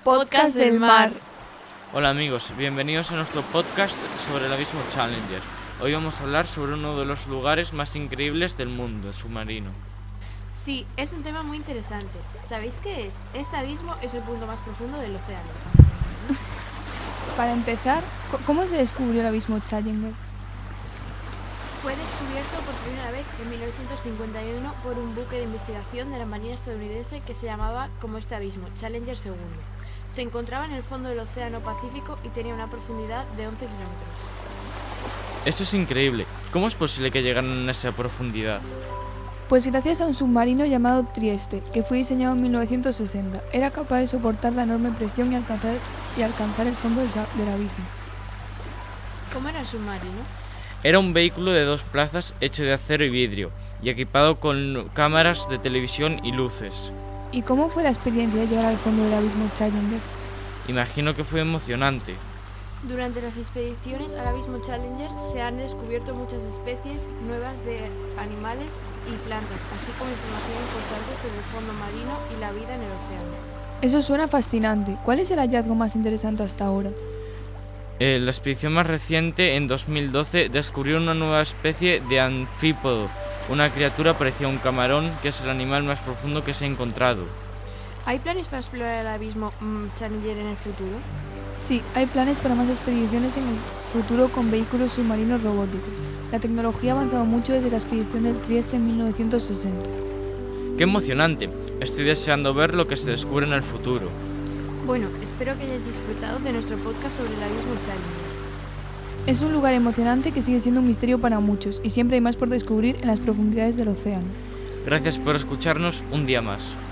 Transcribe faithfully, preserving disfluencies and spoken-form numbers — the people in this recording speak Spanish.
Podcast del mar. Hola amigos, bienvenidos a nuestro podcast sobre el abismo Challenger. Hoy vamos a hablar sobre uno de los lugares más increíbles del mundo, el submarino. Sí, es un tema muy interesante. ¿Sabéis qué es? Este abismo es el punto más profundo del océano. Para empezar, ¿cómo se descubrió el abismo Challenger? Fue descubierto por primera vez en mil novecientos cincuenta y uno por un buque de investigación de la Marina estadounidense que se llamaba como este abismo, Challenger segundo. Se encontraba en el fondo del Océano Pacífico y tenía una profundidad de once kilómetros. Eso es increíble. ¿Cómo es posible que llegaran a esa profundidad? Pues gracias a un submarino llamado Trieste, que fue diseñado en mil novecientos sesenta. Era capaz de soportar la enorme presión y alcanzar, y alcanzar el fondo del, del abismo. ¿Cómo era el submarino? Era un vehículo de dos plazas hecho de acero y vidrio y equipado con cámaras de televisión y luces. ¿Y cómo fue la experiencia de llegar al fondo del abismo Challenger? Imagino que fue emocionante. Durante las expediciones al abismo Challenger se han descubierto muchas especies nuevas de animales y plantas, así como información importante sobre el fondo marino y la vida en el océano. Eso suena fascinante. ¿Cuál es el hallazgo más interesante hasta ahora? Eh, la expedición más reciente, en dos mil doce, descubrió una nueva especie de anfípodo, una criatura parecida a un camarón, que es el animal más profundo que se ha encontrado. ¿Hay planes para explorar el abismo mmm, Challenger en el futuro? Sí, hay planes para más expediciones en el futuro con vehículos submarinos robóticos. La tecnología ha avanzado mucho desde la expedición del Trieste en mil novecientos sesenta. ¡Qué emocionante! Estoy deseando ver lo que se descubre en el futuro. Bueno, espero que hayáis disfrutado de nuestro podcast sobre el abismo Challenger. Es un lugar emocionante que sigue siendo un misterio para muchos y siempre hay más por descubrir en las profundidades del océano. Gracias por escucharnos un día más.